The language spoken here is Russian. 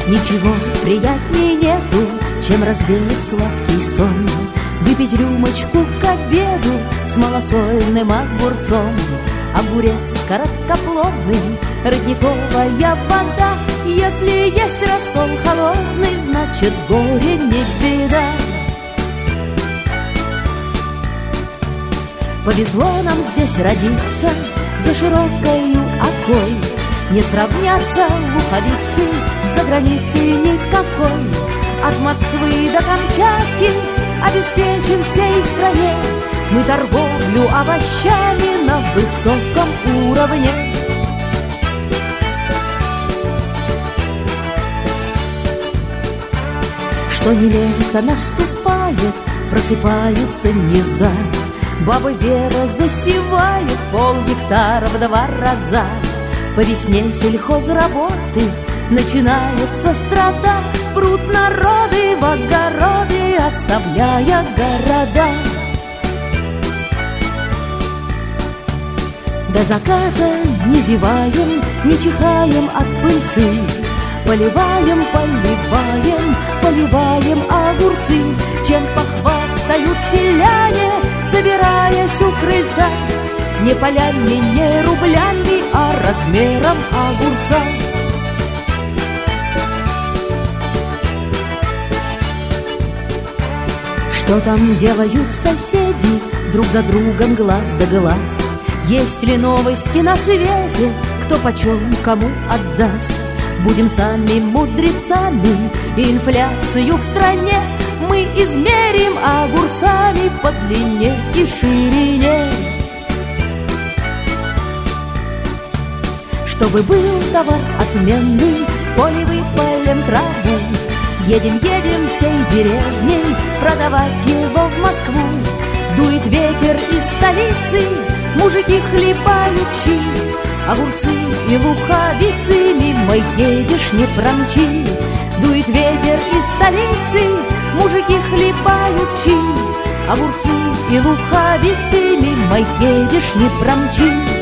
Ничего приятнее нету, чем развеять сладкий сон, выпить рюмочку к обеду с малосольным огурцом. Огурец короткоплодный, родниковая вода. Если есть рассол холодный, значит горе не беда. Повезло нам здесь родиться, за широкою окой. Не сравнятся луховицы за границей никакой. От Москвы до Камчатки обеспечим всей стране мы торговлю овощами на высоком уровне. Что не лето наступает, просыпаются низа. Баба Вера засевает полгектара в 2 раза. По весне сельхозработы начинаются страда. Прут народы в огороды, оставляя города. До заката не зеваем, не чихаем от пыльцы. Поливаем, поливаем, поливаем огурцы. Чем похвастают селяне, собираясь у крыльца? Не полями, не рублями, а размером огурца. Что там делают соседи, друг за другом глаз да глаз? Есть ли новости на свете, кто почем кому отдаст? Будем сами мудрецами, инфляцию в стране мы измерим огурцами по длине и ширине. Чтобы был товар отменный, в поле выпалим траву. Едем, едем всей деревней продавать его в Москву. Дует ветер из столицы, мужики хлебают щи. Огурцы и луховицы мимо едешь, не промчи. Дует ветер из столицы, мужики хлебают щи. Огурцы и луховицы мимо едешь, не промчи.